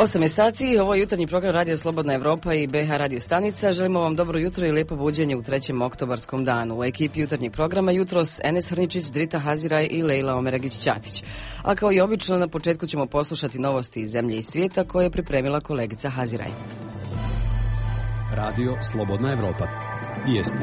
8 je sati, ovo je jutarnji program Radio Slobodna Evropa i BH Radio Stanica. Želimo vam dobro jutro i lijepo buđenje u 3. oktobarskom danu. U ekipi jutarnjeg programa jutros Enes Hrničić, Drita Haziraj i Lejla Omeragić-Ćatić. A kao i obično, na početku ćemo poslušati novosti iz zemlje i svijeta koje je pripremila kolegica Haziraj. Radio Slobodna Evropa. Vijesti.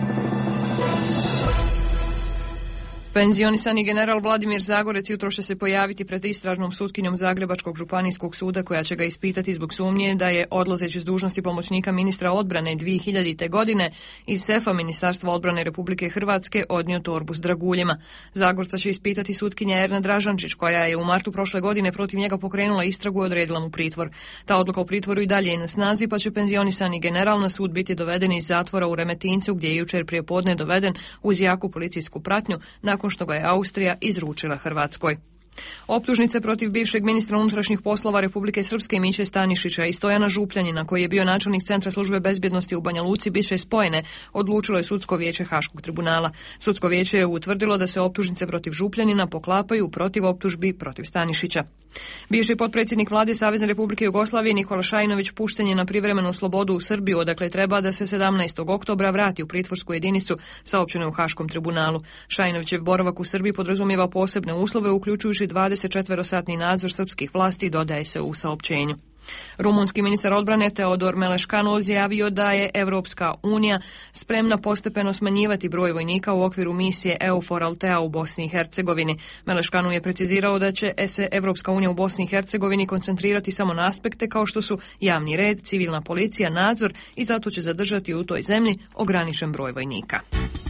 Penzionisani general Vladimir Zagorec jutro će se pojaviti pred istražnom sutkinjom Zagrebačkog županijskog suda koja će ga ispitati zbog sumnje da je odlazeći s dužnosti pomoćnika ministra odbrane 2000. godine iz sefa Ministarstva odbrane Republike Hrvatske odnio torbu s draguljima. Zagorca će ispitati sutkinja Erna Dražančić koja je u martu prošle godine protiv njega pokrenula istragu i odredila mu pritvor. Ta odluka o pritvoru i dalje je na snazi pa će penzionisani general na sud biti doveden iz zatvora u Remetincu gdje je jučer prije podne doveden uz jaku policijsku pratnju nakon što ga je Austrija izručila Hrvatskoj. Optužnice protiv bivšeg ministra unutrašnjih poslova Republike Srpske Miće Stanišića i Stojana Župljanina, koji je bio načelnik Centra službe bezbjednosti u Banja Luci, biše spojene, odlučilo je Sudsko vijeće Haškog tribunala. Sudsko vijeće je utvrdilo da se optužnice protiv Župljanina poklapaju protiv optužbi protiv Stanišića. Bivši potpredsjednik vlade Savezne Republike Jugoslavije Nikola Šajinović pušten je na privremenu slobodu u Srbiju, odakle treba da se 17. oktobra vrati u pritvorsku jedinicu, saopćeno je u Haškom tribunalu. Šajinovićev boravak u Srbiji podrazumijeva posebne uslove, uključujući 24-satni nadzor srpskih vlasti, dodaje se u saopćenju. Rumunski ministar odbrane Teodor Meleškanu izjavio da je Evropska unija spremna postepeno smanjivati broj vojnika u okviru misije EUFOR Altea u Bosni i Hercegovini. Meleškanu je precizirao da će se Evropska unija u Bosni i Hercegovini koncentrirati samo na aspekte kao što su javni red, civilna policija, nadzor i zato će zadržati u toj zemlji ograničen broj vojnika.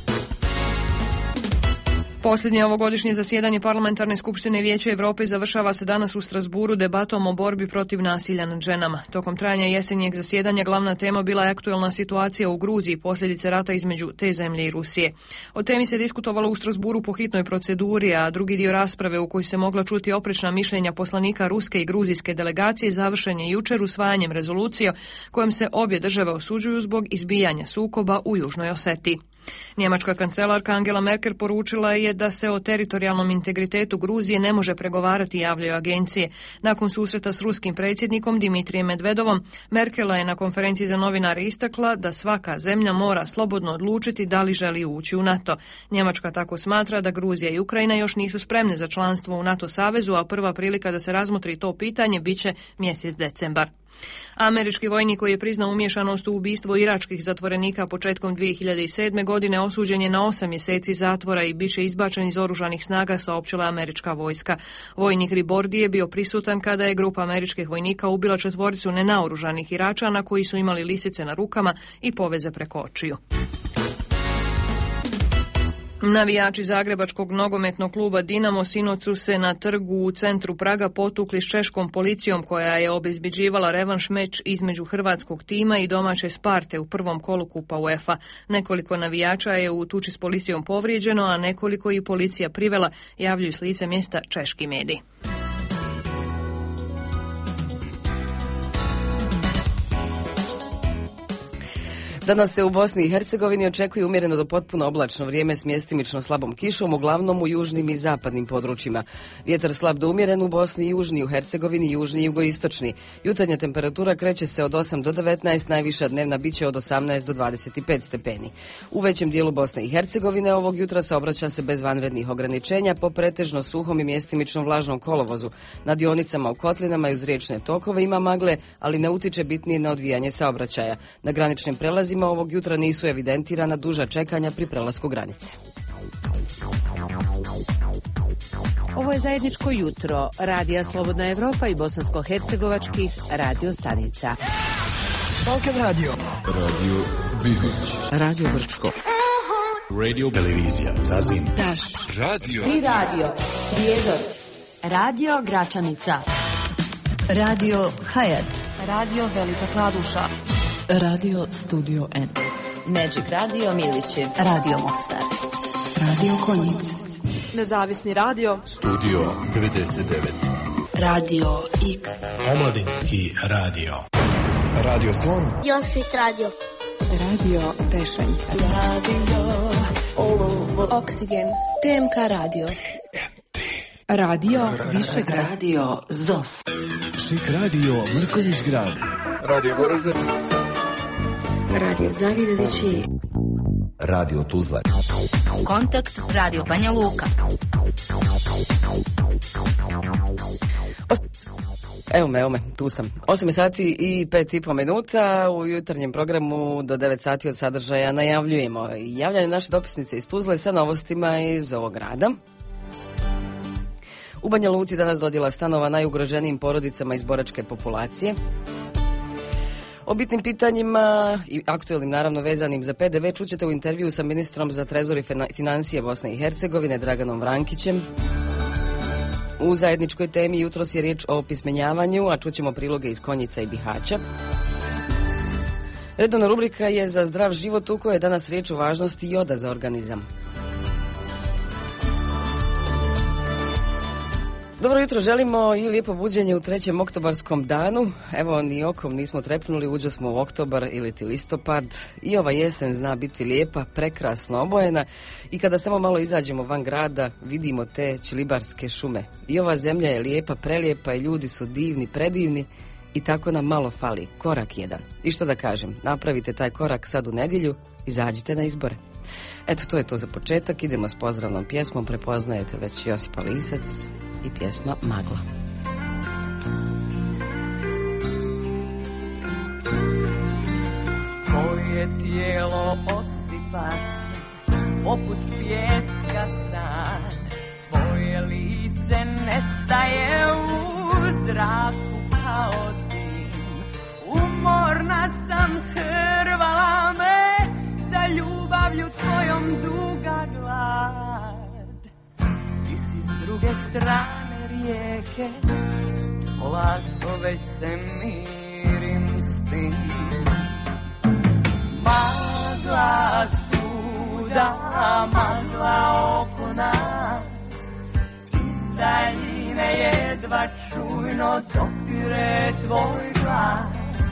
Posljednje ovogodišnje zasjedanje Parlamentarne skupštine Vijeća Europe završava se danas u Strasburu debatom o borbi protiv nasilja nad ženama. Tokom trajanja jesenjeg zasjedanja glavna tema bila je aktuelna situacija u Gruziji, posljedice rata između te zemlje i Rusije. O temi se diskutovalo u Strasburu po hitnoj proceduri, a drugi dio rasprave u kojoj se mogla čuti oprečna mišljenja poslanika ruske i gruzijske delegacije završen je jučer usvajanjem rezolucije kojom se obje države osuđuju zbog izbijanja sukoba u Južnoj Osetiji. Njemačka kancelarka Angela Merkel poručila je da se o teritorijalnom integritetu Gruzije ne može pregovarati, javljaju agencije. Nakon susreta s ruskim predsjednikom Dimitrijem Medvedovom, Merkela je na konferenciji za novinare istakla da svaka zemlja mora slobodno odlučiti da li želi ući u NATO. Njemačka tako smatra da Gruzija i Ukrajina još nisu spremne za članstvo u NATO savezu, a prva prilika da se razmotri to pitanje biće mjesec decembar. Američki vojnik koji je priznao umiješanost u ubistvo iračkih zatvorenika početkom 2007. godine osuđen je na 8 mjeseci zatvora i biće izbačen iz oružanih snaga, saopćila američka vojska. Vojnik Ribordi je bio prisutan kada je grupa američkih vojnika ubila 4 nenaoružanih Iračana koji su imali lisice na rukama i poveze preko očiju. Navijači Zagrebačkog nogometnog kluba Dinamo sinoć su se na trgu u centru Praga potukli s češkom policijom koja je obezbeđivala revanš meč između hrvatskog tima i domaće Sparte u prvom kolu Kupa UEFA. Nekoliko navijača je u tuči s policijom povrijeđeno, a nekoliko i policija privela, javljaju s lice mjesta češki mediji. Danas se u Bosni i Hercegovini očekuje umjereno do potpuno oblačno vrijeme s mjestimično slabom kišom, uglavnom u južnim i zapadnim područjima. Vjetar slab do umjeren u Bosni, južni u Hercegovini, južni i jugoistočni. Jutarnja temperatura kreće se od 8 do 19, najviša dnevna biće od 18 do 25 stepeni. U većem dijelu Bosne i Hercegovine ovog jutra saobraća se bez vanrednih ograničenja po pretežno suhom i mjestimično vlažnom kolovozu. Na dionicama u kotlinama i uz riječne tokove ima magle, ali ne utiče bitnije na odvijanje saobraćaja. Na graničnim prelazima ovog jutra nisu evidentirana duža čekanja pri prelasku granice. Ovo je zajedničko jutro Radija Slobodna Evropa i bosansko-hercegovačkih radio stanica. Balkan Radio. Radio Bihać. Radio Brčko. Radio Televizija Zazin. Daš. Radio. Tri radio. Prijedor. Radio Gračanica. Radio Hayat. Radio Velika Kladuša. Radio Studio N. Magic Radio Milići. Radio Mostar. Radio Konjic. Nezavisni radio. Studio 99. Radio X. Omladinski radio. Radio Slon. Josvit radio. Radio Tešanjka. Radio Oksigen. TMK radio. Radio Višegrad. Radio ZOS. Šik radio Mrkonjić Grad. Radio Goražde. Radio Zavidovići. Radio Tuzla. Kontakt Radio Banja Luka. Evo me, tu sam. 8 sati i 5,5 minuta u jutarnjem programu do 9 sati od sadržaja najavljujemo javljanje naše dopisnice iz Tuzle sa novostima iz ovog grada. U Banja Luci danas dodjela stanova najugroženijim porodicama iz boračke populacije. O bitnim pitanjima i aktuelnim, naravno vezanim za PDV, čućete u intervju sa ministrom za trezor i financije Bosne i Hercegovine Draganom Vrankićem. U zajedničkoj temi jutros je riječ o opismenjavanju, a čućemo priloge iz Konjica i Bihaća. Redovna rubrika je za zdrav život, u kojoj je danas riječ o važnosti joda za organizam. Dobro jutro, želimo i lijepo buđenje u 3. oktobarskom danu. Evo, ni okom nismo trepnuli, uđo smo u oktobar ili ti listopad i ova jesen zna biti lijepa, prekrasno obojena i kada samo malo izađemo van grada vidimo te čilibarske šume. I ova zemlja je lijepa, prelijepa i ljudi su divni, predivni i tako nam malo fali, korak jedan. I što da kažem, napravite taj korak sad u nedjelju, izađite na izbore. Eto, to je to za početak, idemo s pozdravnom pjesmom, prepoznajete već Josipa Lisac i pjesma Magla. Tvoje tijelo osipa se poput pijeska sad, tvoje lice nestaje u zraku kao dim. Umorna sam, shrvala me za ljubavlju tvojom duga glad. Ti si s druge strane rijeke, polako već se mirim s tim. Magla svuda, magla oko nas, iz daljine jedva čujno dopire tvoj glas.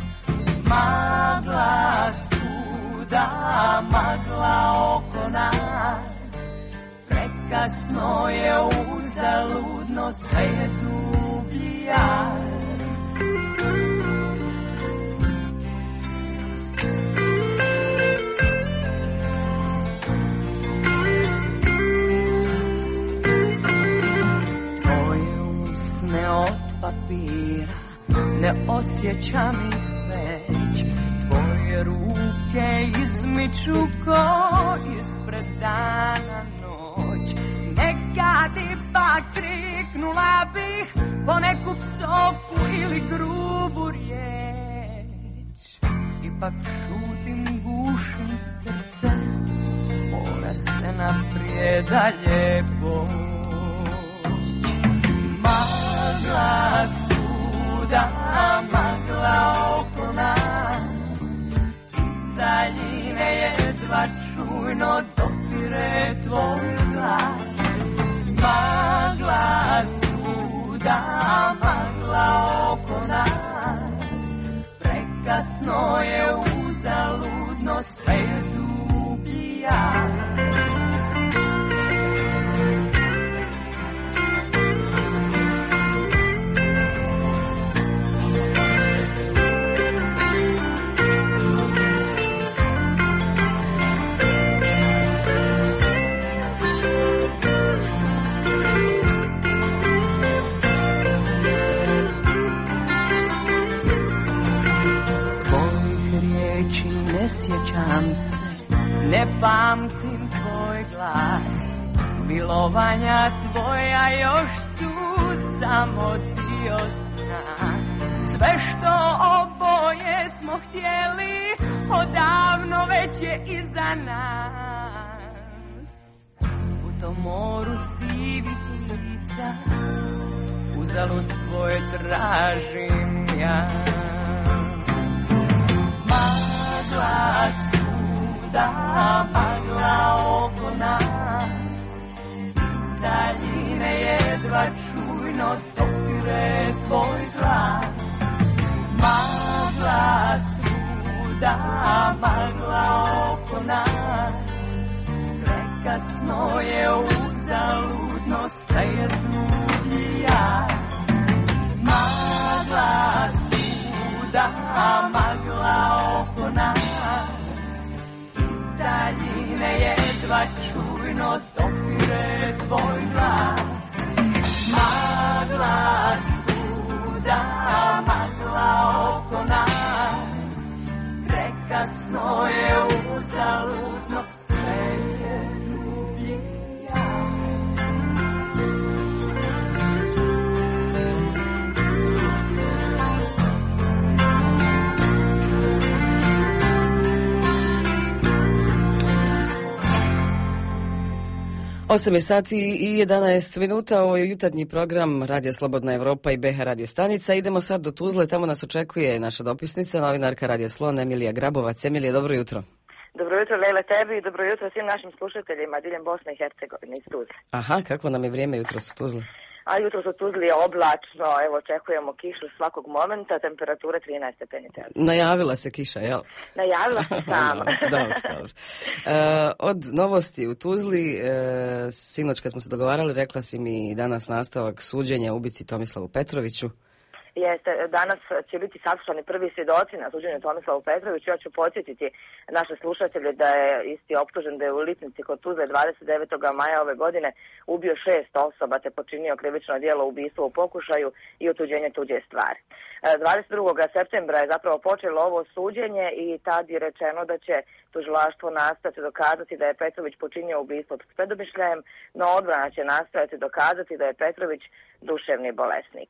Magla svuda, magla oko nas, prekasno je, uzaludno, sve je dublji jaz. Tvoje usne od papira, ne osjećam ih već, tvoje ruke izmiču ko ispred dana noć. Neka ti pak kriknula bih po neku psovku ili grubu riječ. Ipak šutim, gušim srce, mora se naprijed dalje poći. Magla svuda, magla oko nas, iz daljine jedva čujno dopire tvoj glas. Magla svuda, magla oko nas, prekasno je, uzaludno, sve je dublji jaz. Ne sjećam se, ne pamtim tvoj glas, milovanja tvoja još su samo dio sna. Sve što oboje smo htjeli, odavno već je iza nas. U tom moru sivih lica, uzalud tvoje tražim ja. Magla svuda, magla oko nas, iz daljine jedva čujno dopire tvoj glas. Magla svuda, magla oko nas, prekasno je, uzaludno, sve je dublji jasno je uzaludno sve je ljubija. 8 je sati i 11 minuta, ovo je jutarnji program Radija Slobodna Evropa i BH Radio stanica. Idemo sad do Tuzle, tamo nas očekuje naša dopisnica, novinarka Radija Slon, Emilija Grabovac. Emilija, dobro jutro. Dobro jutro, Lejla, tebi i dobro jutro svim našim slušateljima diljem Bosne i Hercegovine iz Tuzle. Aha, kako nam je vrijeme jutros u Tuzli? A jutros u Tuzli je oblačno, evo očekujemo kišu svakog momenta, temperatura 13 stepeni Celzija. Najavila se kiša, jel? Najavila se sama. Dobro. Od novosti u Tuzli, sinoć kad smo se dogovarali, rekla si mi danas nastavak suđenja ubici Tomislavu Petroviću. Jeste, danas će biti saslušani prvi svjedoci na suđenju Tomislavu Petroviću. Ja ću podsjetiti naše slušatelje da je isti optužen da je u Lipnici kod Tuzle 29. maja ove godine ubio 6 osoba te počinio krivično djelo ubistva u pokušaju i otuđenje tuđe stvari. 22. septembra je zapravo počelo ovo suđenje i tad je rečeno da će tužilaštvo nastojati dokazati da je Petrović počinio ubistvo pod predomišljajem, no odbrana će nastojati dokazati da je Petrović duševni bolesnik.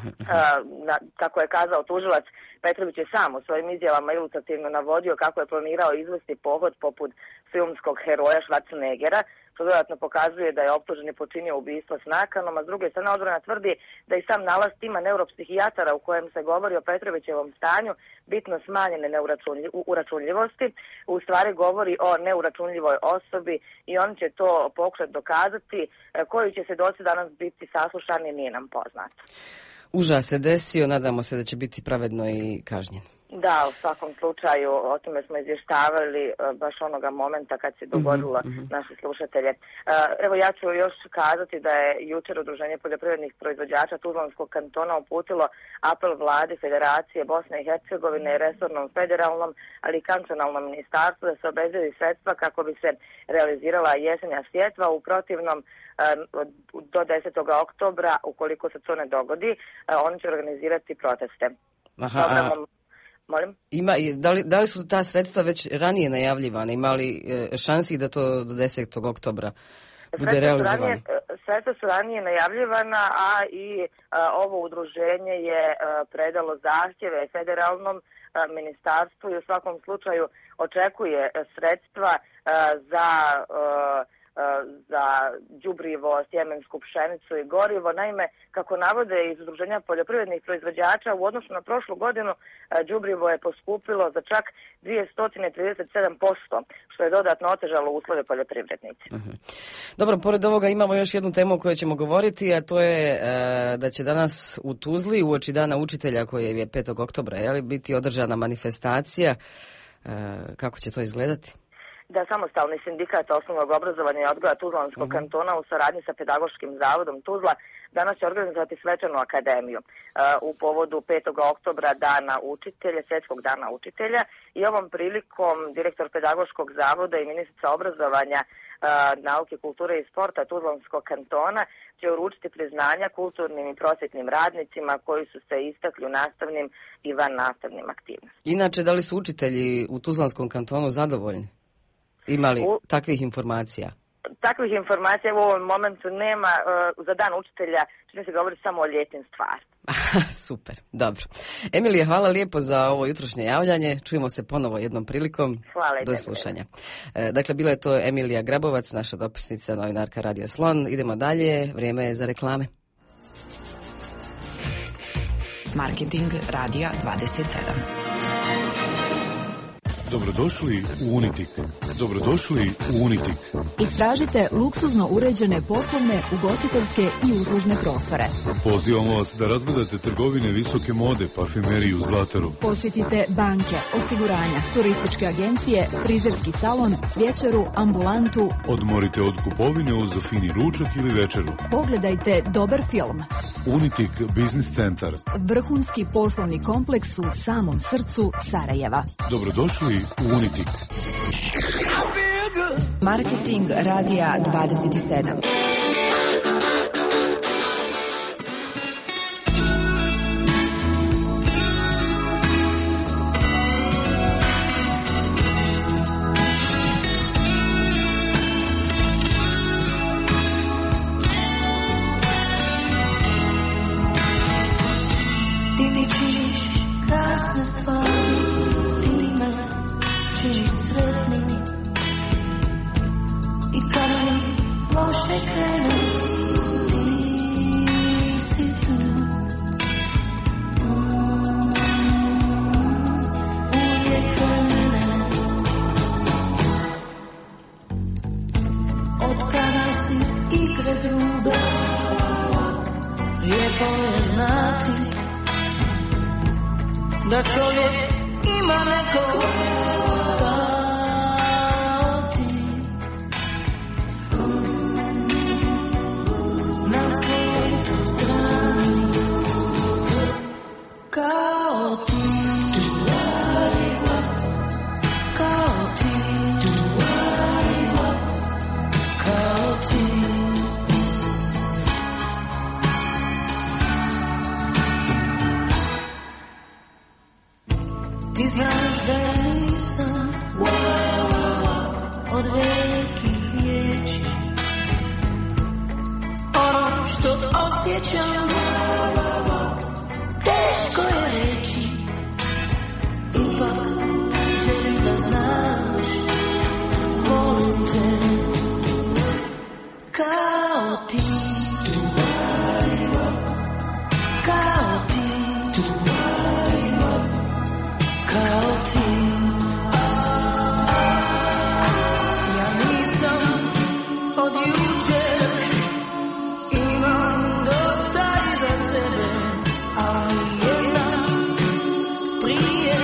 Kako je kazao tužilac, Petrović je sam u svojim izjavama ilustrativno navodio kako je planirao izvesti pohod poput filmskog heroja Schwarzeneggera, što dodatno pokazuje da je optuženi počinio ubistvo s nakanom, a s druge strane odbrana tvrdi da i sam nalaz tima neuropsihijatara u kojem se govori o Petrovićevom stanju bitno smanjene uračunljivosti, u stvari govori o neuračunljivoj osobi i on će to pokušati dokazati. Koji će svjedoci danas biti saslušani nije nam poznato. Užas se desio, nadamo se da će biti pravedno i kažnjen. Da, u svakom slučaju o tome smo izvještavali baš onoga momenta kad se dogodilo naše slušatelje. Evo ja ću još kazati da je jučer Udruženje poljoprivrednih proizvođača Tuzlanskog kantona uputilo apel vladi Federacije Bosne i Hercegovine i resornom federalnom, ali i kantonalnom ministarstvu da se obezbedi sredstva kako bi se realizirala jesenja sjetva. U protivnom do 10. oktobra, ukoliko se to ne dogodi, oni će organizirati proteste. Molim? Da li su ta sredstva već ranije najavljivane? Ima li šansi da to do 10. oktobra bude realizovano? Sredstva su ranije najavljivana, a i ovo udruženje je predalo zahtjeve federalnom ministarstvu i u svakom slučaju očekuje sredstva za đubrivo, sjemensku pšenicu i gorivo. Naime, kako navode iz Udruženja poljoprivrednih proizvođača, u odnosu na prošlu godinu đubrivo je poskupilo za čak 237%, što je dodatno otežalo uslove poljoprivrednici. Dobro, pored ovoga imamo još jednu temu o kojoj ćemo govoriti, a to je da će danas u Tuzli uoči Dana učitelja koji je 5. oktobra biti održana manifestacija. Kako će to izgledati? Da, samostalni sindikat osnovnog obrazovanja i odgoja Tuzlanskog kantona u saradnji sa Pedagoškim zavodom Tuzla danas će organizovati svečanu akademiju u povodu 5. oktobra Dana učitelja, Svjetskog dana učitelja, i ovom prilikom direktor Pedagoškog zavoda i ministrica obrazovanja, nauke, kulture i sporta Tuzlanskog kantona će uručiti priznanja kulturnim i prosvjetnim radnicima koji su se istakli u nastavnim i van nastavnim aktivnostima. Inače, da li su učitelji u Tuzlanskom kantonu zadovoljni? Ima li takvih informacija? Takvih informacija u ovom momentu nema. Za Dan učitelja čini se govori samo o ljetnim stvarima. Super, dobro. Emilija, hvala lijepo za ovo jutrošnje javljanje. Čujemo se ponovo jednom prilikom. Hvala. Do slušanja. Dakle, bila je to Emilija Grabovac, naša dopisnica, novinarka Radio Slon. Idemo dalje, vrijeme je za reklame. Marketing Radija 27. Dobrodošli u Unitik. Dobrodošli u Unitik. Istražite luksuzno uređene poslovne, ugostiteljske i uslužne prostore. Pozivamo vas da razgledate trgovine visoke mode, parfumeriju, zlataru. Posjetite banke, osiguranja, turističke agencije, frizerski salon, cvjećaru, ambulantu. Odmorite od kupovine uz fini ručak ili večeru. Pogledajte dobar film. Unitik Biznis centar. Vrhunski poslovni kompleks u samom srcu Sarajeva. Dobrodošli u Unitik. Marketing Radija 27. mi činiš krasne stvari, ti me činiš sretnim. I kada mi loše krene, ti si tu. Uvijek kraj mene. Od kada si igre grube, lijepo je znati da čovjek ima neko kao ti. Na svojoj strani kao ti. Kao ti. Kao ti. Ti znaš da ja nisam od velikih riječi. Ono što osjećam teško je reći. Ipak želim da znaš, volim te kao ti. Kao ti. Kao ti. Ja nisam od jučer, imam dosta iza sebe, ali jedna prije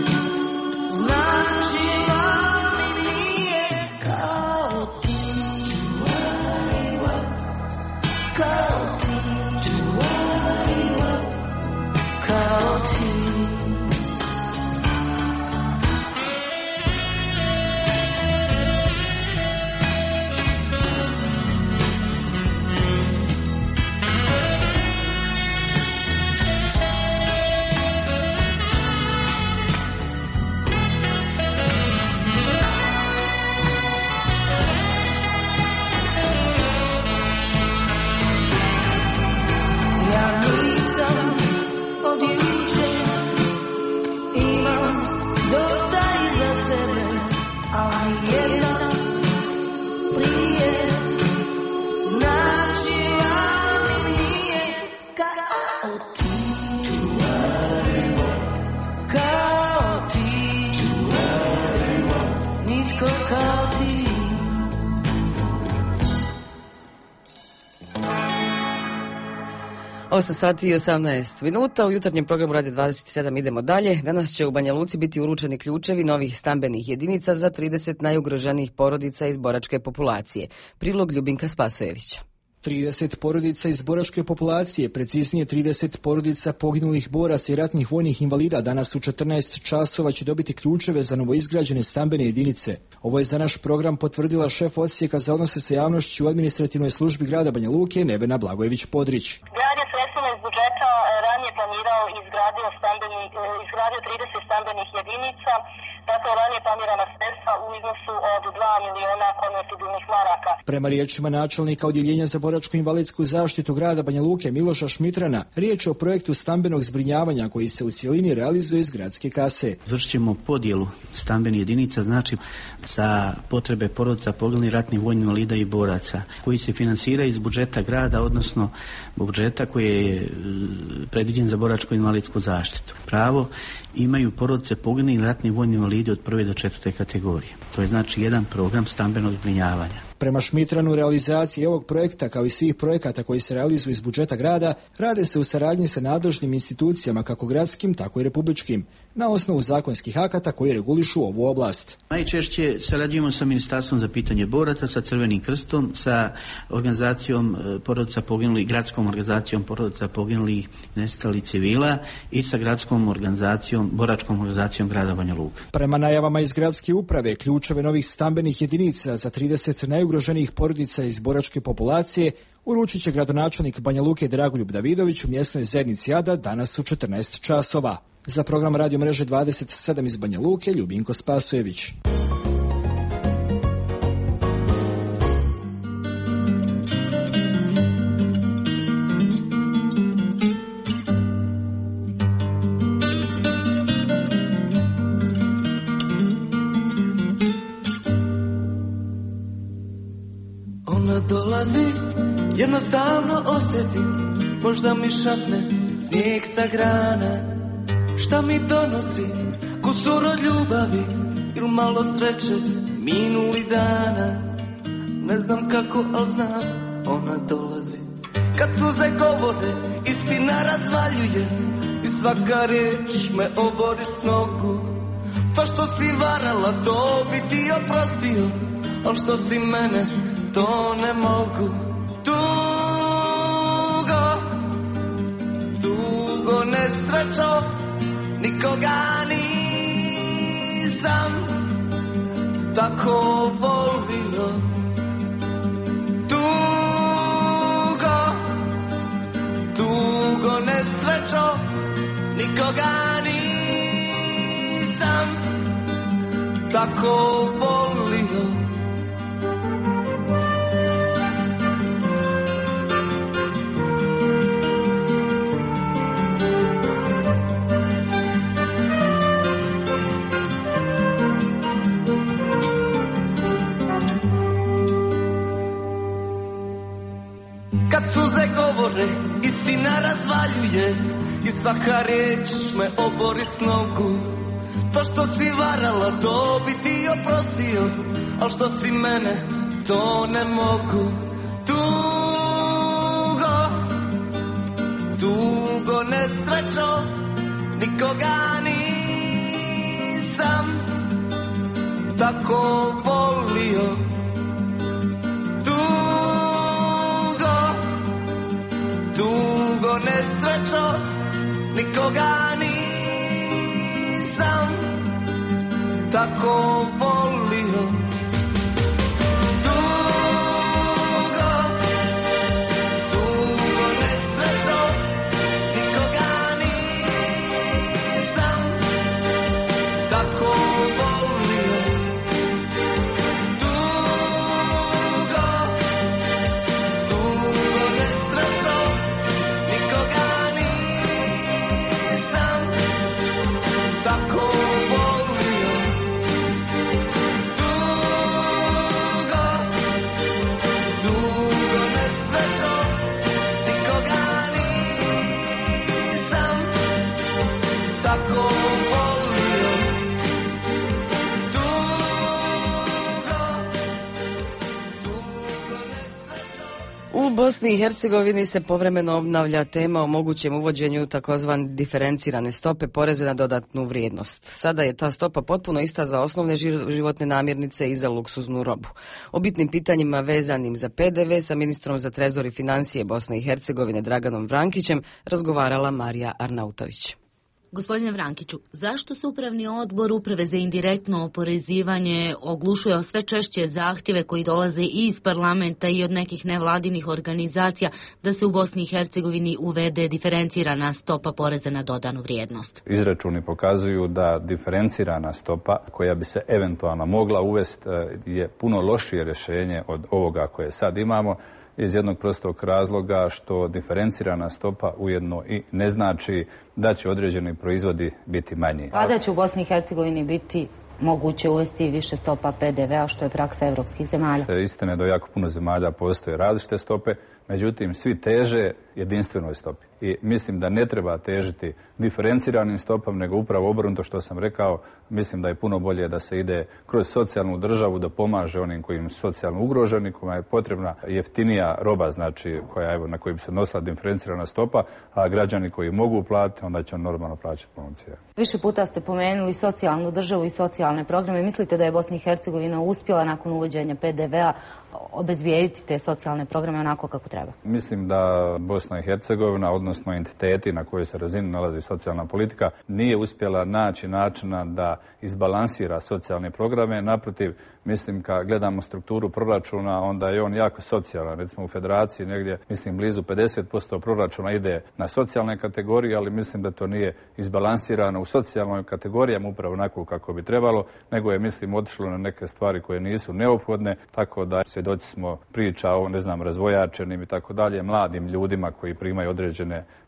značila mi nije kao ti. Kao ti. Kao ti. Ja nisam od jučer, imam dosta iza sebe, ali jedna prije značila mi nije kao ti. Kao ti. Nitko kao ti. 8 sati i 18 minuta. U jutarnjem programu Radio 27 idemo dalje. Danas će u Banja Luci biti uručeni ključevi novih stambenih jedinica za 30 najugroženijih porodica iz boračke populacije. Prilog Ljubinka Spasojevića. 30 porodica iz boračke populacije, preciznije 30 porodica poginulih boraca i ratnih vojnih invalida danas u 14 časova će dobiti ključeve za novoizgrađene stambene jedinice. Ovo je za naš program potvrdila šef odsjeka za odnose sa javnošću u administrativnoj službi grada Banja Luke Nevena Blagojević-Podrić. Grad je sredstvima iz budžeta ranije planirao izgradio 30 stambenih jedinica. Dakle, ranije planirana sredstva u iznosu od 2 miliona konvertibilnih maraka. Prema riječima načelnika Odjeljenja za boračko-invalidsku zaštitu grada Banja Luke Miloša Šmitrana, riječ je o projektu stambenog zbrinjavanja koji se u cijelini realizuje iz gradske kase. Vršit ćemo podjelu stambenih jedinica, znači za potrebe porodica poginulih ratnih vojnih invalida i boraca, koji se finansira iz budžeta grada, odnosno budžeta koji je predviđen za boračko-invalidsku zaštitu. Pravo imaju porodice poginulih ratnih vojnih invalida od 1. do 4. kategorije. To je znači jedan program stambenog zbrinjavanja. Prema Šmitranu, realizacije ovog projekta, kao i svih projekata koji se realizuju iz budžeta grada, rade se u saradnji sa nadležnim institucijama, kako gradskim, tako i republičkim, na osnovu zakonskih akata koji regulišu ovu oblast. Najčešće sarađujemo sa Ministarstvom za pitanje boraca, sa Crvenim krstom, sa organizacijom porodica poginulih, gradskom organizacijom porodica poginulih nestalih civila i sa gradskom organizacijom, boračkom organizacijom grada Banja Luka. Prema najavama iz gradske uprave, ključeve novih stambenih jedinica za 30 najugroženijih porodica iz boračke populacije uručit će gradonačelnik Banja Luke Dragoljub Davidović u mjesnoj zajednici Ada danas u 14 časova. Za program Radio mreže 27 iz Banja Luke, Ljubinko Spasojević. Jednostavno osjetim, možda mi šapne snijeg sa grana. Šta mi donosi kusur od ljubavi ili malo sreće minuli dana. Ne znam kako, al znam, ona dolazi. Kad suze govore, istina razvaljuje i svaka riječ me obori s nogu. To što si varala, to bi ti oprostio, al što si mene, to ne mogu. Dugo nesrećo, nikoga nisam tako volio. Dugo nesrećo, nikoga nisam tako volio. Kad suze govore, istina razvaljuje i svaka riječ me obori s nogu. To što si varala, to bi ti oprostio, al što si mene, to ne mogu. Dugo nesrećo, nikoga nisam tako volio. Dugo nesrećo, nikoga nisam tako volio. Dugo nesrećo, nikoga nisam tako volio. Dugo nesrećo, nikoga nisam tako volio. Dugo nesrećo, nikoga nisam tako volio. U Bosni i Hercegovini se povremeno obnavlja tema o mogućem uvođenju takozvan diferencirane stope poreza na dodatnu vrijednost. Sada je ta stopa potpuno ista za osnovne životne namirnice i za luksuznu robu. O bitnim pitanjima vezanim za PDV sa ministrom za trezor i financije Bosne i Hercegovine Draganom Vrankićem razgovarala Marija Arnautović. Gospodine Vrankiću, zašto se Upravni odbor Uprave za indirektno oporezivanje oglušuje o sve češće zahtjeve koji dolaze i iz parlamenta i od nekih nevladinih organizacija da se u Bosni i Hercegovini uvede diferencirana stopa poreza na dodanu vrijednost? Izračuni pokazuju da diferencirana stopa koja bi se eventualno mogla uvesti je puno lošije rješenje od ovoga koje sad imamo, iz jednog prostog razloga što diferencirana stopa ujedno i ne znači da će određeni proizvodi biti manji. Kada će u Bosni i Hercegovini biti moguće uvesti više stopa PDV-a, što je praksa evropskih zemalja? Istina je da u jako puno zemalja postoje različite stope, međutim svi teže jedinstvenoj stopi. I mislim da ne treba težiti diferenciranim stopama, nego upravo obrnuto što sam rekao, mislim da je puno bolje da se ide kroz socijalnu državu, da pomaže onim koji su socijalno ugroženi, kojima je potrebna jeftinija roba, znači na koju bi se nosila diferencirana stopa, a građani koji mogu platiti, onda će on normalno plaćati po cijenu. Više puta ste pomenuli socijalnu državu i socijalne programe. Mislite da je Bosna i Hercegovina uspjela nakon uvođenja PDV-a obezbijediti te socijalne programe onako kako treba? Mislim da Bosna i Hercegovina, odnosno entiteti na kojoj se razini nalazi socijalna politika, nije uspjela naći načina da izbalansira socijalne programe. Naprotiv, mislim kad gledamo strukturu proračuna, onda je on jako socijalan. Recimo u Federaciji negdje, mislim blizu 50% proračuna ide na socijalne kategorije, ali mislim da to nije izbalansirano u socijalnoj kategorijama upravo onako kako bi trebalo, nego je, mislim, otišlo na neke stvari koje nisu neophodne, tako da svjedoci smo priča o, razvojačenim i tako dalje, mladim ljudima koji primaju određene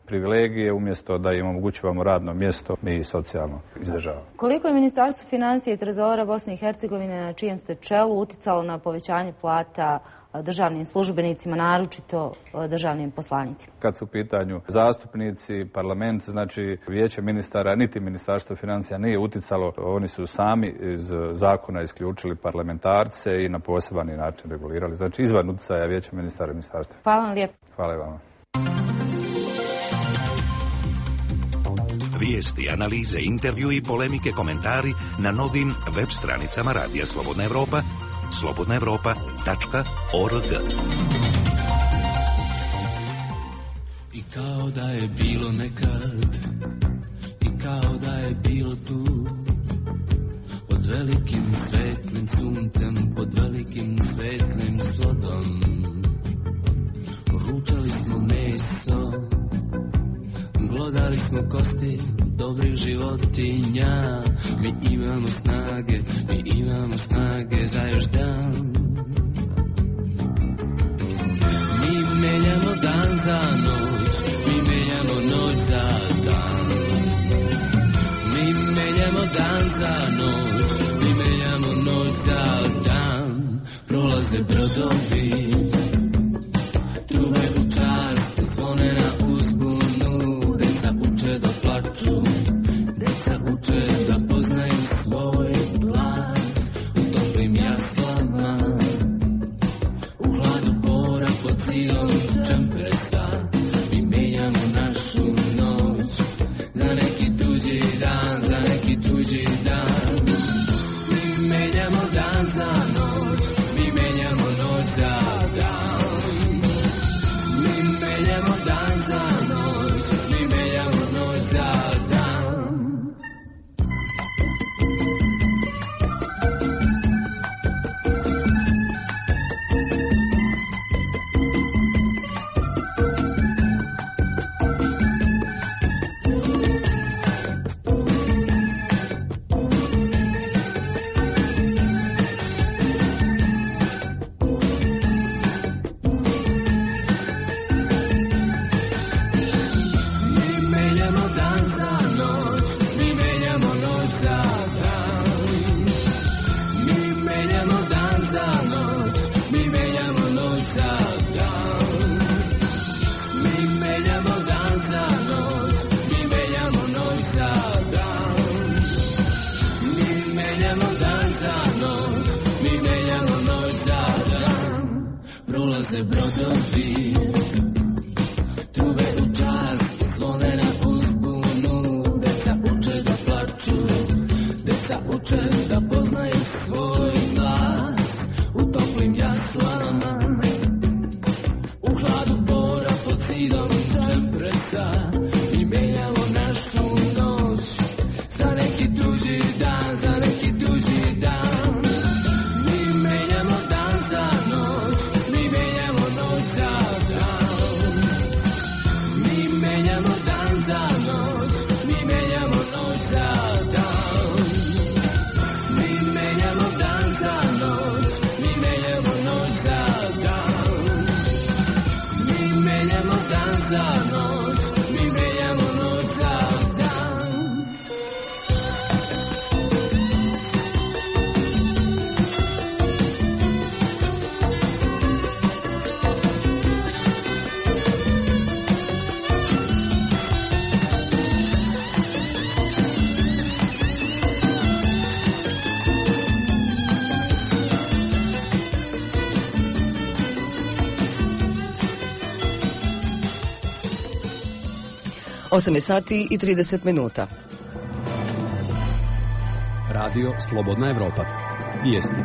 privilegije, umjesto da im omogućavamo radno mjesto i socijalno izdržavamo. Koliko je Ministarstvo financija i trezora Bosne i Hercegovine, na čijem ste čelu, uticalo na povećanje plata državnim službenicima, naročito državnim poslanicima? Kad su u pitanju zastupnici, parlament, znači vijeće ministara, niti Ministarstvo financija nije uticalo, oni su sami iz zakona isključili parlamentarce i na poseban način regulirali. Znači izvan utjecaja vijeća ministara i ministarstva. Hvala vam lijepo. Hvala i vama. Vijesti, analize, intervju i polemike, komentari na novim web stranicama Radija Slobodna Evropa, slobodnaevropa.org. I kao da je bilo nekad, i kao da je bilo tu, pod velikim svetlim suncem, pod velikim svetlim slodom, ručali smo meso, glodali smo kosti dobrih životinja. Mi imamo snage za još dan. Mi menjamo dan za noć, mi menjamo noć za dan. Mi menjamo dan za noć, mi menjamo noć za dan. Prolaze brodovi, trube u čast, zvone na uzbunu, deca uče da plaču, deca uče da poznaju svoj glas u toplim jaslama, u hladu bora pod silom čempresa. Mi menjamo našu noć za neki tuđi dan, za neki tuđi dan. Mi menjamo dan za noć, mi menjamo noć za dan. Mi menjamo dan za noć, mi menjamo noć za dan. Prolaze brodovi, trube u čast, zvone na uzbunu, deca uče da plaču, deca uče da poznaju svoj glas u toplim jaslanama, u hladu bora pod zidom čempresa. Mi menjamo našu noć za neki tuđi dan, za neki tuđi dan. Mi menjamo dan za noć, mi menjamo noć za dan. Mi menjamo dan za noć, mi menjamo noć za dan. Mi menjamo dan za noć, mi menjamo noć za dan. Mi menjamo dan za noć, mi menjamo noć za dan. Osam je sati i 30 minuta. Radio Slobodna Evropa. Vijesti.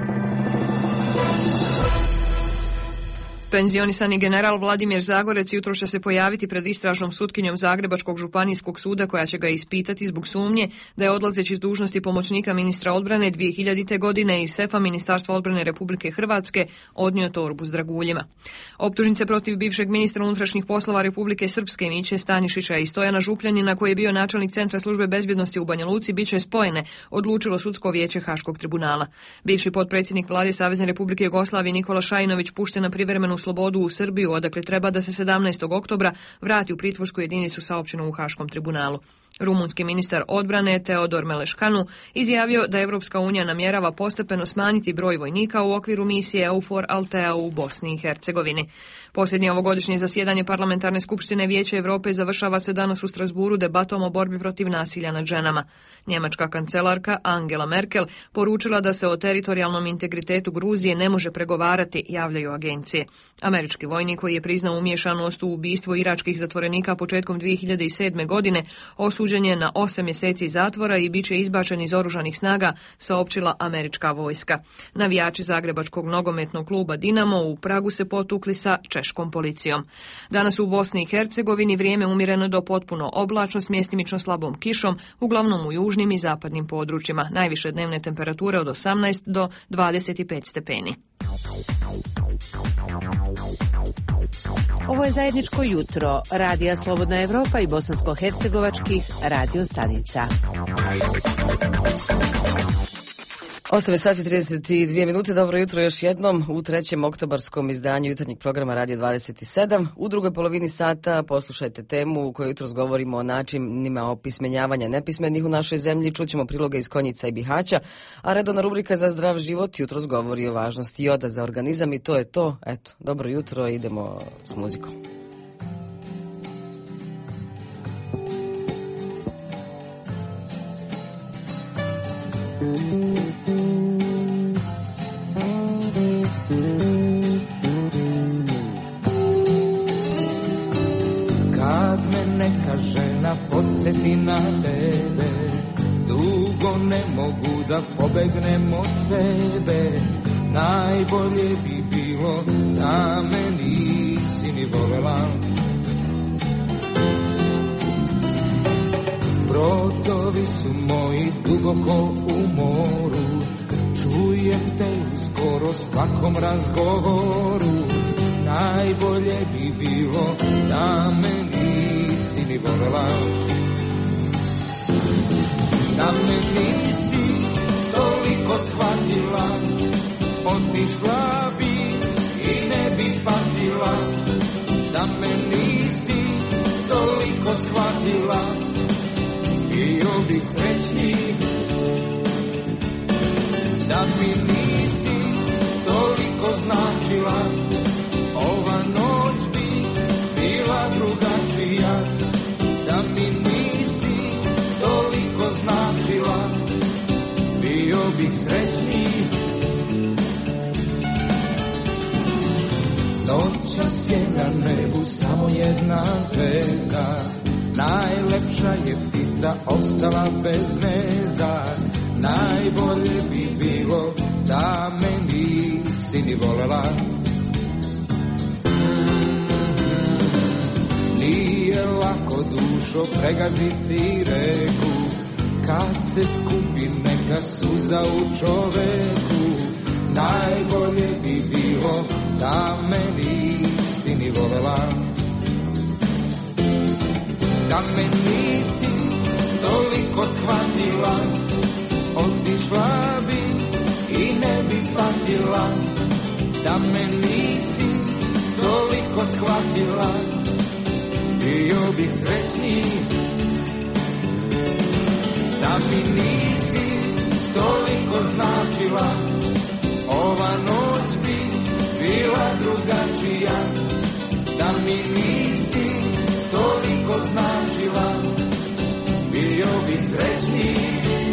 Penzionisani general Vladimir Zagorec jutro će se pojaviti pred istražnom sutkinjom Zagrebačkog županijskog suda koja će ga ispitati zbog sumnje da je odlazeći s dužnosti pomoćnika ministra odbrane 2000. godine iz sefa Ministarstva odbrane Republike Hrvatske odnio torbu s draguljima. Optužnice protiv bivšeg ministra unutrašnjih poslova Republike Srpske Miće Stanišića i Stojana Župljanina koji je bio načelnik Centra službe bezbjednosti u Banja Luci biće spojene, odlučilo sudsko vijeće Haškog tribunala. Bivši potpredsjednik vlade Savezne Republike Jugoslavije Nikola Šajinović pušten na privremenu slobodu u Srbiju, odakle treba da se 17. oktobra vrati u pritvorsku jedinicu saopćenu u Haškom tribunalu. Rumunski ministar odbrane Teodor Meleškanu izjavio da Evropska unija namjerava postepeno smanjiti broj vojnika u okviru misije EUFOR Althea u Bosni i Hercegovini. Posljednje ovogodišnje zasjedanje Parlamentarne skupštine Vijeća Evrope završava se danas u Strasburu debatom o borbi protiv nasilja nad ženama. Njemačka kancelarka Angela Merkel poručila da se o teritorijalnom integritetu Gruzije ne može pregovarati, javljaju agencije. Američki vojnik koji je priznao umiješanost u ubistvo iračkih zatvorenika početkom 2007. godine osuđen je na 8 mjeseci zatvora i bit će izbačen iz oružanih snaga, saopćila američka vojska. Navijači zagrebačkog nogometnog kluba Dinamo u Pragu se potukli sa češkom policijom. Danas u Bosni i Hercegovini vrijeme umjereno do potpuno oblačno s mjestimično slabom kišom, uglavnom u južnim i zapadnim područjima. Najviše dnevne temperature od 18 do 25 stepeni. Ovo je zajedničko jutro Radija Slobodna Evropa i bosansko-hercegovačkih radio stanica. 8 sati 32 minute, dobro jutro još jednom u trećem oktobarskom izdanju jutarnjeg programa Radio 27. U drugoj polovini sata poslušajte temu u kojoj jutros govorimo o načinima opismenjavanja nepismenih u našoj zemlji, čućemo priloge iz Konjica i Bihaća, a redovna rubrika za zdrav život jutros govori o važnosti joda za organizam i to je to. Eto, dobro jutro, idemo s muzikom. Kad me neka žena podsjeti na tebe, dugo ne mogu da pobegnem od sebe. Najbolje bi bilo da me nisi ni volela. Brodovi su moji duboko u moru, čujem te u skoro svakom razgovoru. Najbolje bi bilo da me nisi ni volela. Da me nisi toliko shvatila, otišla bi i ne bi patila. Da me nisi toliko shvatila, bio bih srećniji. Da mi nisi toliko značila, ova noć bi bila drugačija. Da mi nisi toliko značila, bio bih srećniji. Noćas je na nebu samo jedna zvezda, najlepša je ptica ostala bez gnezda. Najbolje bi bilo da me nisi ni volela. Nije lako dušo pregaziti reku, kad se skupi neka suza u čoveku. Najbolje bi bilo da me nisi ni volela. Da me nisi toliko shvatila, otišla bi i ne bi patila. Da me nisi toliko shvatila, bio bih srećniji. Da mi nisi toliko značila, ova noć bi bila drugačija. Da mi nisi toliko značila, bio bih srećniji.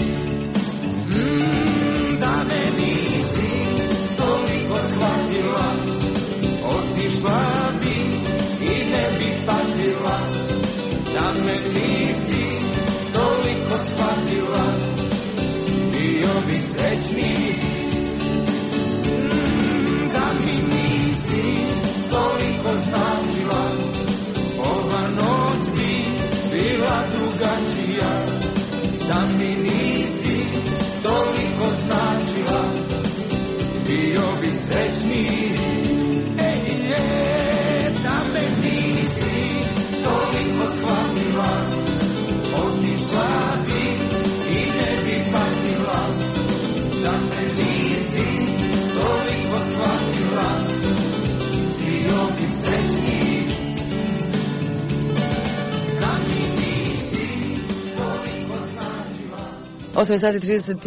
Da me nisi toliko shvatila, otišla bi i ne bi patila. Da me nisi toliko shvatila, bio bih srećniji. Da mi nisi toliko značila, ova noć bi bila drugačija. Da mi nisi toliko značila, bio bih srećniji. Da me nisi toliko shvatila, otišla bi i ne bi patila. Da me nisi toliko shvatila, bio 8 sati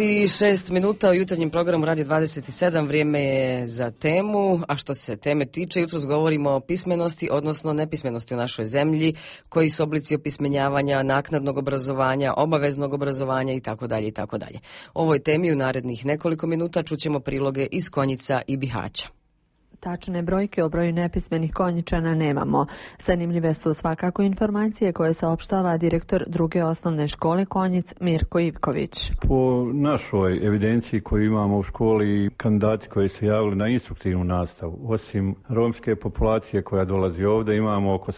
36 minuta u jutarnjem programu Radio 27. Vrijeme je za temu, a što se teme tiče, jutros govorimo o pismenosti, odnosno nepismenosti u našoj zemlji, koji su oblici opismenjavanja, naknadnog obrazovanja, obaveznog obrazovanja itd. itd. Ovoj temi u narednih nekoliko minuta čućemo priloge iz Konjica i Bihaća. Tačne brojke o broju nepismenih Konjičana nemamo. Zanimljive su svakako informacije koje saopštava direktor druge osnovne škole Konjic Mirko Ivković. Po našoj evidenciji koju imamo u školi, kandidati koji se javili na instruktivnu nastavu, osim romske populacije koja dolazi ovdje, imamo oko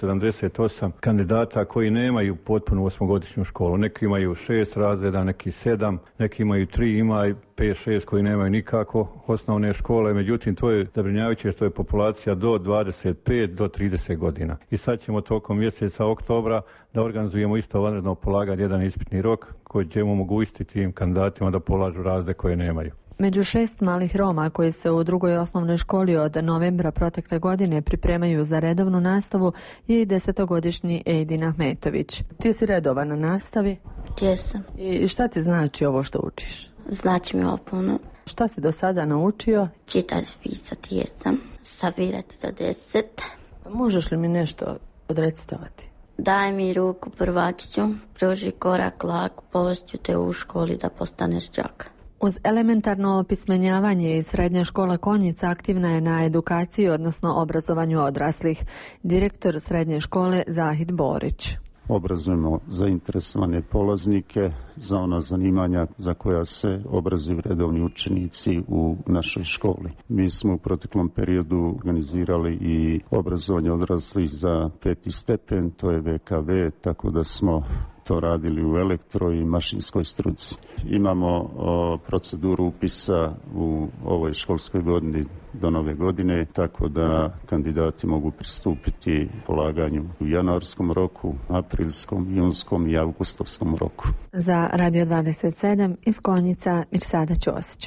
78 kandidata koji nemaju potpunu osmogodišnju školu. Neki imaju 6 razreda, neki 7, neki imaju 3, ima i 5-6 koji nemaju nikako osnovne škole. Međutim, to je zabrinjavajuće što je populacija do 25 do 30 godina. I sad ćemo tokom mjeseca oktobra da organizujemo isto vanredno polaganje, jedan ispitni rok koji ćemo omogućiti tim kandidatima da polažu razrede koje nemaju. Među 6 malih Roma koji se u drugoj osnovnoj školi od novembra protekle godine pripremaju za redovnu nastavu je i 10-godišnji Ejdin Ahmetović. Ti si redovan na nastavi? Jesam. I šta ti znači ovo što učiš? Znači mi ovo puno. Šta si do sada naučio? Čitati, pisati jesam. Sabirati do 10. Možeš li mi nešto odrecitovati? Daj mi ruku prvačiću, pruži korak lak, povest ću te u školi da postaneš đak. Uz elementarno opismenjavanje i srednja škola Konjica aktivna je na edukaciji, odnosno obrazovanju odraslih. Direktor srednje škole Zahid Borić. Obrazujemo zainteresovane polaznike za ona zanimanja za koja se obrazuju redovni učenici u našoj školi. Mi smo u proteklom periodu organizirali i obrazovanje odraslih za 5. stepen, to je VKV, tako da smo to radili u elektro i mašinskoj struci. Imamo proceduru upisa u ovoj školskoj godini do nove godine, tako da kandidati mogu pristupiti polaganju u januarskom roku, aprilskom, junskom i avgustovskom roku. Za Radio 27 iz Konjica Mirsada Ćosić.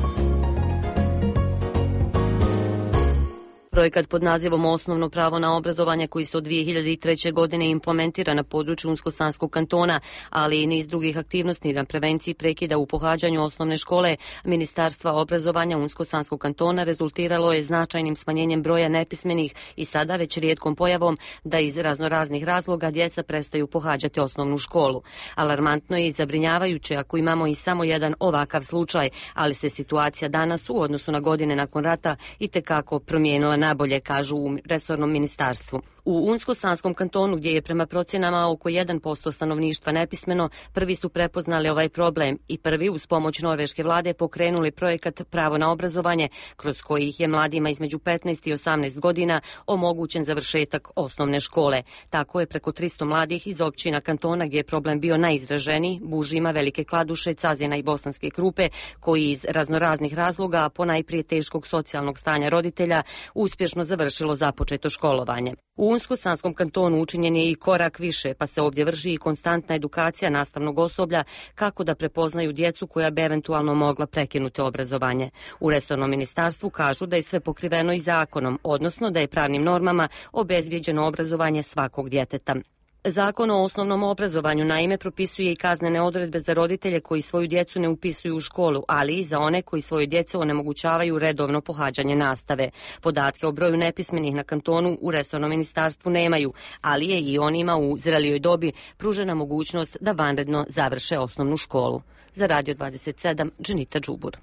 Projekat pod nazivom Osnovno pravo na obrazovanje koji se od 2003. godine implementira na području Unsko-Sanskog kantona, ali i niz drugih aktivnosti na prevenciji prekida u pohađanju osnovne škole Ministarstva obrazovanja Unsko-Sanskog kantona rezultiralo je značajnim smanjenjem broja nepismenih i sada već rijetkom pojavom da iz raznoraznih razloga djeca prestaju pohađati osnovnu školu. Alarmantno je i zabrinjavajuće ako imamo i samo jedan ovakav slučaj, ali se situacija danas u odnosu na godine nakon rata itekako promijenila nabolje, kažu u resornom ministarstvu. U Unsko-Sanskom kantonu, gdje je prema procjenama oko 1% stanovništva nepismeno, prvi su prepoznali ovaj problem i prvi uz pomoć norveške vlade pokrenuli projekat Pravo na obrazovanje, kroz kojih je mladima između 15 i 18 godina omogućen završetak osnovne škole. Tako je preko 300 mladih iz općina kantona, gdje je problem bio najizraženiji, Bužima, Velike Kladuše, Cazina i Bosanske Krupe, koji iz raznoraznih razloga, ponajprije teškog socijalnog stanja roditelja, uspješno završilo započeto školovanje. U Unsko-Sanskom kantonu učinjen je i korak više, pa se ovdje vrši i konstantna edukacija nastavnog osoblja kako da prepoznaju djecu koja bi eventualno mogla prekinuti obrazovanje. U resornom ministarstvu kažu da je sve pokriveno i zakonom, odnosno da je pravnim normama obezvrijeđeno obrazovanje svakog djeteta. Zakon o osnovnom obrazovanju naime propisuje i kaznene odredbe za roditelje koji svoju djecu ne upisuju u školu, ali i za one koji svoje djece onemogućavaju redovno pohađanje nastave. Podatke o broju nepismenih na kantonu u resornom ministarstvu nemaju, ali je i onima u zrelijoj dobi pružena mogućnost da vanredno završe osnovnu školu. Za Radio 27, Dženita Đubur.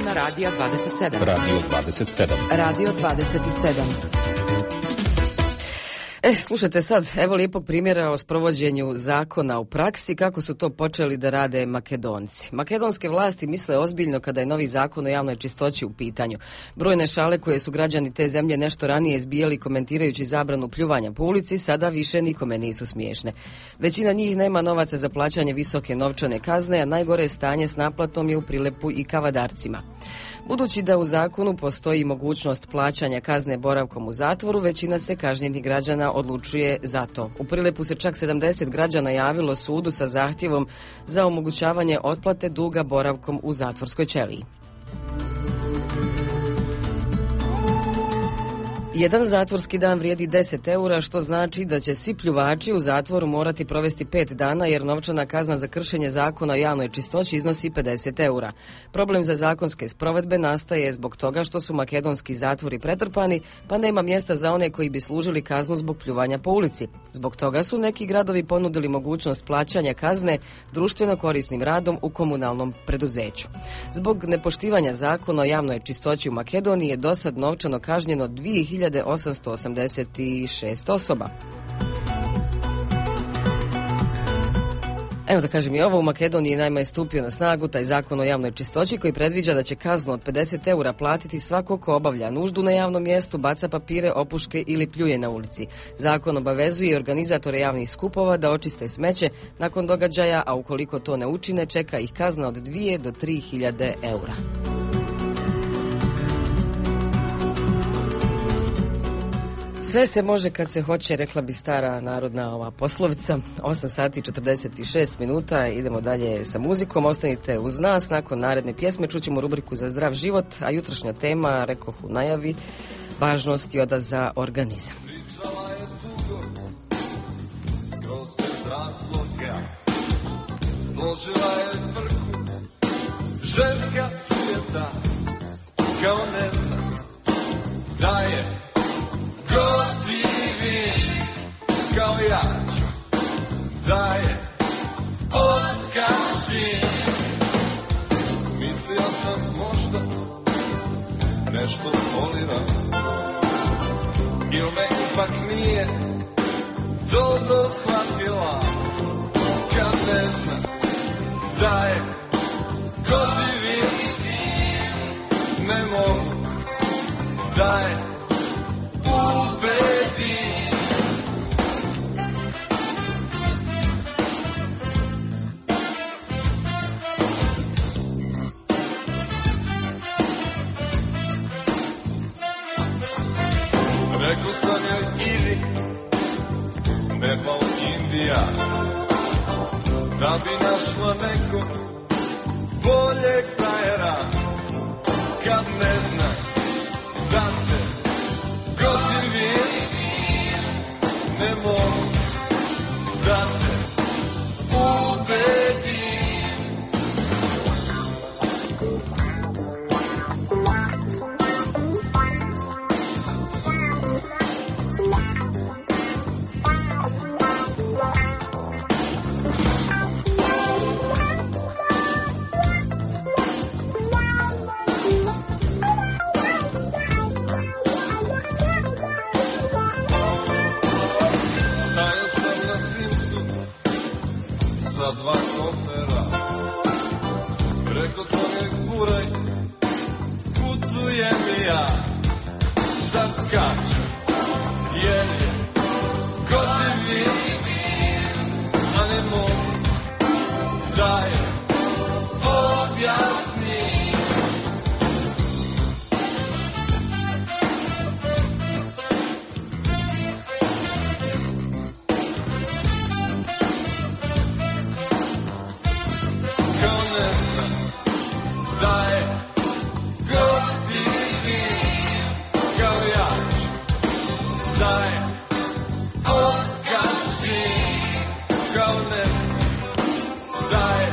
Radio 27. Radio 27. Radio 27. Slušajte sad, evo lijepog primjera o sprovođenju zakona u praksi, kako su to počeli da rade Makedonci. Makedonske vlasti misle ozbiljno kada je novi zakon o javnoj čistoći u pitanju. Brojne šale koje su građani te zemlje nešto ranije izbijali komentirajući zabranu pljuvanja po ulici, sada više nikome nisu smiješne. Većina njih nema novaca za plaćanje visoke novčane kazne, a najgore stanje s naplatom je u Prilepu i Kavadarcima. Budući da u zakonu postoji mogućnost plaćanja kazne boravkom u zatvoru, većina se kažnjenih građana odlučuje za to. U Prilepu se čak 70 građana javilo sudu sa zahtjevom za omogućavanje otplate duga boravkom u zatvorskoj ćeliji. Jedan zatvorski dan vrijedi 10 eura, što znači da će svi pljuvači u zatvoru morati provesti 5 dana, jer novčana kazna za kršenje zakona o javnoj čistoći iznosi 50 eura. Problem za zakonske sprovedbe nastaje zbog toga što su makedonski zatvori pretrpani, pa nema mjesta za one koji bi služili kaznu zbog pljuvanja po ulici. Zbog toga su neki gradovi ponudili mogućnost plaćanja kazne društveno korisnim radom u komunalnom preduzeću. Zbog nepoštivanja zakona o javnoj čistoći u Makedoniji je dosad novčano kažnjeno 2886 osoba. Evo da kažem i ovo, u Makedoniji naime je stupio na snagu taj zakon o javnoj čistoći koji predviđa da će kaznu od 50 eura platiti svako ko obavlja nuždu na javnom mjestu, baca papire, opuške ili pljuje na ulici. Zakon obavezuje organizatore javnih skupova da očiste smeće nakon događaja, a ukoliko to ne učine, čeka ih kazna od 2 do 3.000 eura. Sve se može kad se hoće, rekla bi stara narodna ova poslovica. 8 sati i 46 minuta, idemo dalje sa muzikom. Ostanite uz nas, nakon naredne pjesme čućemo rubriku za zdrav život, a jutrošnja tema, rekoh u najavi, važnost joda za organizam. Pričala je dugo, skroz bez razloga, složila je frku, ženska svijeta, kao ne znam da je gotivi, kao ja ću da je otkaži. Mislio sam možda nešto poliram, ili me ipak nije dobro shvatila, kad ne znam da je gotivi, ne mogu da je ubedi. Rekao sam joj idi, Nepal, Indija, da bi našla nekog boljeg frajera, kad ne znam da te gotivim, ne mogu da te ubedim. Dva kofera, rekao sam joj furaj, putujem i ja da skačem, jer je gotivim, a ne mogu da je objasnim. Da je gotivim, kao ja ću da je otkačim, kao ne znam da je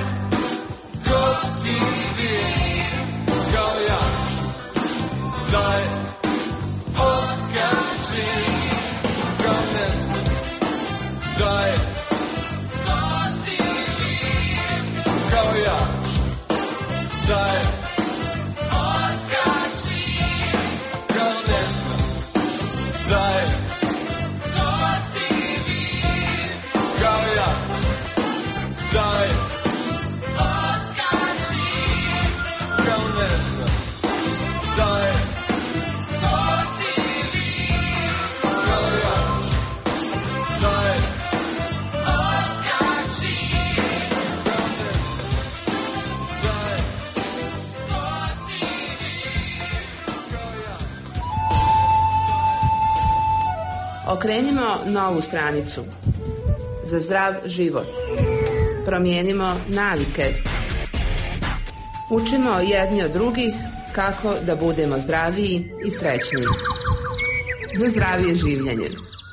gotivim, kao ja ću da je otkačim, kao ne znam da je gotivim, kao ja ću da je Okrenimo novu stranicu. Za zdrav život. Promijenimo navike. Učimo jedni od drugih kako da budemo zdraviji i srećniji. Za zdravije življenje.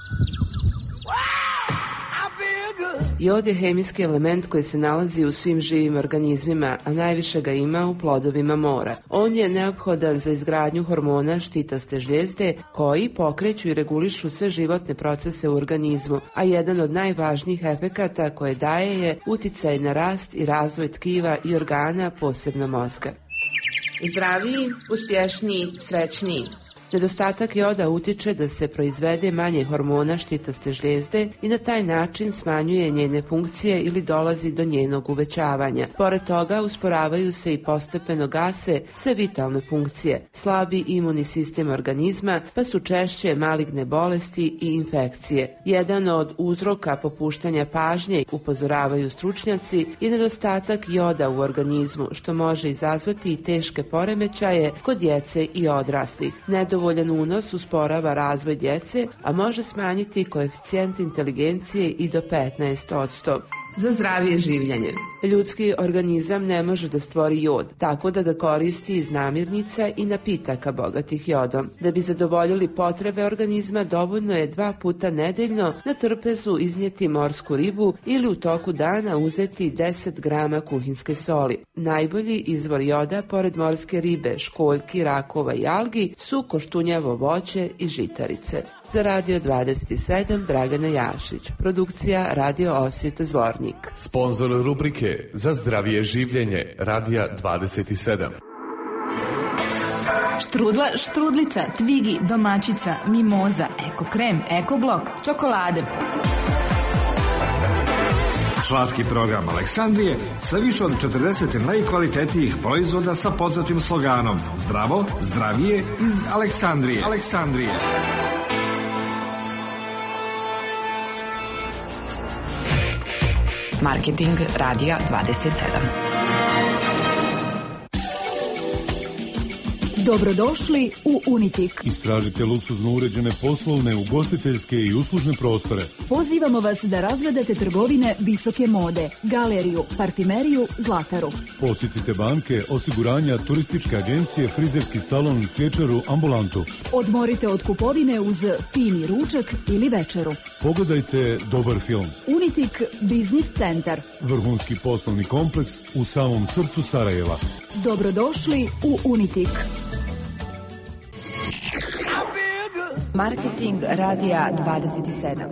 Jod je hemijski element koji se nalazi u svim živim organizmima, a najviše ga ima u plodovima mora. On je neophodan za izgradnju hormona štitaste žlijezde koji pokreću i regulišu sve životne procese u organizmu, a jedan od najvažnijih efekata koje daje je uticaj na rast i razvoj tkiva i organa, posebno mozga. Zdraviji, uspješniji, srećniji. Nedostatak joda utiče da se proizvede manje hormona štitaste žlijezde i na taj način smanjuje njene funkcije ili dolazi do njenog uvećavanja. Pored toga usporavaju se i postepeno gase sve vitalne funkcije, slabi imunni sistem organizma, pa su češće maligne bolesti i infekcije. Jedan od uzroka popuštanja pažnje, upozoravaju stručnjaci, je nedostatak joda u organizmu, što može izazvati i teške poremećaje kod djece i odraslih. Nedovoljan unos usporava razvoj djece, a može smanjiti koeficijent inteligencije i do 15%. Za zdravije življenje. Ljudski organizam ne može da stvori jod, tako da ga koristi iz namirnica i napitaka bogatih jodom. Da bi zadovoljili potrebe organizma, dovoljno je 2 puta nedeljno na trpezu iznijeti morsku ribu ili u toku dana uzeti 10 grama kuhinske soli. Najbolji izvor joda, pored morske ribe, školjki, rakova i algi, su koštunjavo voće i žitarice. Za Radio 27 Dragana Jašić. Produkcija Radio Osijeta Zvornik. Sponzor rubrike Za zdravije življenje Radija 27. Štrudla, štrudlica, tvigi, domaćica, mimoza, eko krem, eko blok, čokolade. Slatki program Aleksandrije sa više od 40 najkvalitetnijih proizvoda sa poznatim sloganom Zdravo, zdravije iz Aleksandrije. Marketing Radija 27. Dobrodošli u Unitik. Istražite luksuzno uređene poslovne, ugostiteljske i uslužne prostore. Pozivamo vas da razgledate trgovine visoke mode, galeriju, parfimeriju, zlataru. Posjetite banke, osiguranja, turističke agencije, frizerski salon, cvjećaru, ambulantu. Odmorite od kupovine uz fini ručak ili večeru. Pogledajte dobar film. Unitik Biznis centar. Vrhunski poslovni kompleks u samom srcu Sarajeva. Dobrodošli u Unitik. Marketing Radija 27.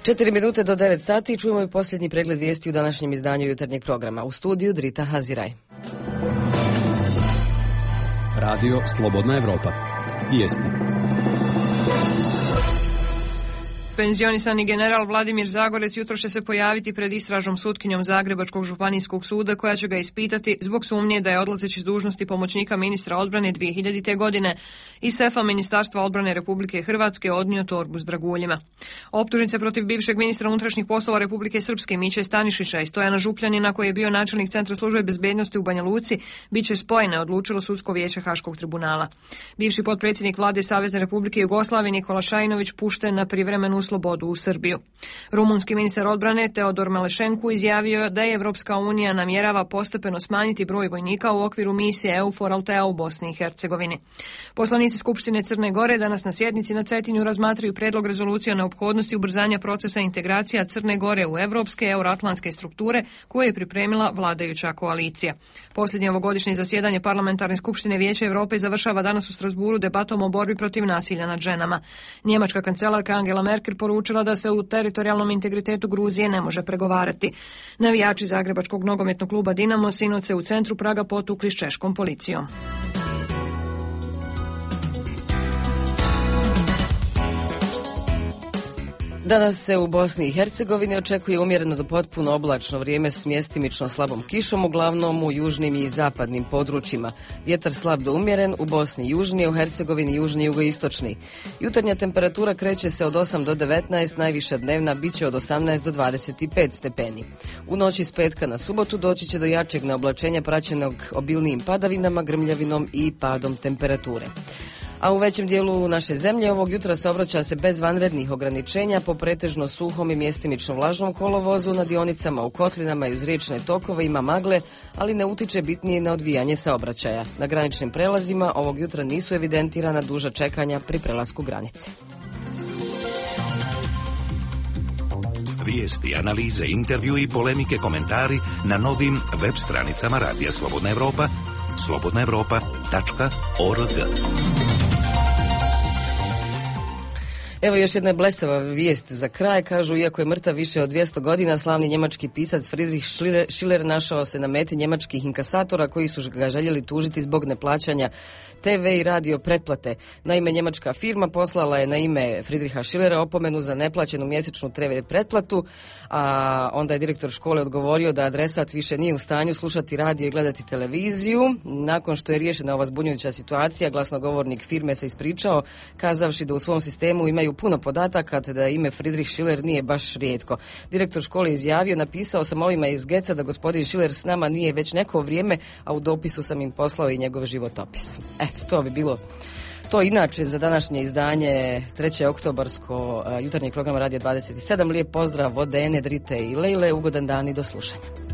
4 minute do 9 sati čujemo i posljednji pregled vijesti u današnjem izdanju jutarnjeg programa. U studiju Drita Haziraj. Radio Slobodna Evropa. Vijesti. Penzionisani general Vladimir Zagorec jutro će se pojaviti pred istražnom sutkinjom Zagrebačkog županijskog suda koja će ga ispitati zbog sumnje da je odlazeći s dužnosti pomoćnika ministra odbrane 2000. godine iz sefa Ministarstva odbrane Republike Hrvatske odnio torbu s draguljima. Optužnice protiv bivšeg ministra unutrašnjih poslova Republike Srpske Miće Stanišića i Stojana Župljanina koji je bio načelnik Centra službe bezbednosti u Banja Luci bit će spojene, odlučilo sudsko vijeće Haškog tribunala. Bivši potpredsjednik vlade Savezne Republike Jugoslavije Nikola Šajinović pušten na privremenu slobodu u Srbiju. Rumunski ministar odbrane Teodor Malešenku izjavio da je Evropska unija namjerava postepeno smanjiti broj vojnika u okviru misije EUFOR Altea u Bosni i Hercegovini. Poslanici Skupštine Crne Gore danas na sjednici na Cetinju razmatraju predlog rezolucije o neophodnosti ubrzanja procesa integracija Crne Gore u evropske euroatlantske strukture koje je pripremila vladajuća koalicija. Posljednje ovogodišnje zasjedanje Parlamentarne skupštine Vijeća Europe završava danas u Strasburu debatom o borbi protiv nasilja nad ženama. Njemačka kancelarka Angela Merkel poručila da se u teritorijalnom integritetu Gruzije ne može pregovarati. Navijači Zagrebačkog nogometnog kluba Dinamo sinoć se u centru Praga potukli s češkom policijom. Danas se u Bosni i Hercegovini očekuje umjereno do potpuno oblačno vrijeme s mjestimično slabom kišom, uglavnom u južnim i zapadnim područjima. Vjetar slab do umjeren, u Bosni južnije, u Hercegovini južni i jugoistočni. Jutarnja temperatura kreće se od 8 do 19, najviša dnevna biće od 18 do 25 stepeni. U noći s petka na subotu doći će do jačeg neoblačenja praćenog obilnijim padavinama, grmljavinom i padom temperature. A u većem dijelu naše zemlje ovog jutra saobraća se bez vanrednih ograničenja po pretežno suhom i mjestimično vlažnom kolovozu. Na dionicama u kotlinama i uz riječne tokove ima magle, ali ne utiče bitnije na odvijanje saobraćaja. Na graničnim prelazima ovog jutra nisu evidentirana duža čekanja pri prelasku granice. Vijesti, analize, intervju i polemike, komentari na novim web stranicama Radija Slobodna Evropa, slobodnaevropa.org. Evo još jedna blesava vijest za kraj. Kažu, iako je mrtav više od 200 godina, slavni njemački pisac Friedrich Schiller našao se na meti njemačkih inkasatora koji su ga željeli tužiti zbog neplaćanja TV i radio pretplate. Naime, njemačka firma poslala je na ime Friedricha Schillera opomenu za neplaćenu mjesečnu TV pretplatu, a onda je direktor škole odgovorio da adresat više nije u stanju slušati radio i gledati televiziju. Nakon što je riješena ova zbunjujuća situacija, glasnogovornik firme se ispričao, kazavši da u svom sistemu imaju puno podataka, te da ime Friedrich Schiller nije baš rijetko. Direktor škole izjavio, napisao sam ovima iz Geca da gospodin Schiller s nama nije već neko vrijeme, a u dopisu sam im poslao i njegov životopis. Eto, to bi bilo to inače za današnje izdanje 3. oktobarsko jutarnjeg programa Radija 27. Lijep pozdrav od Dene, Drite i Lejle, ugodan dan i do slušanja.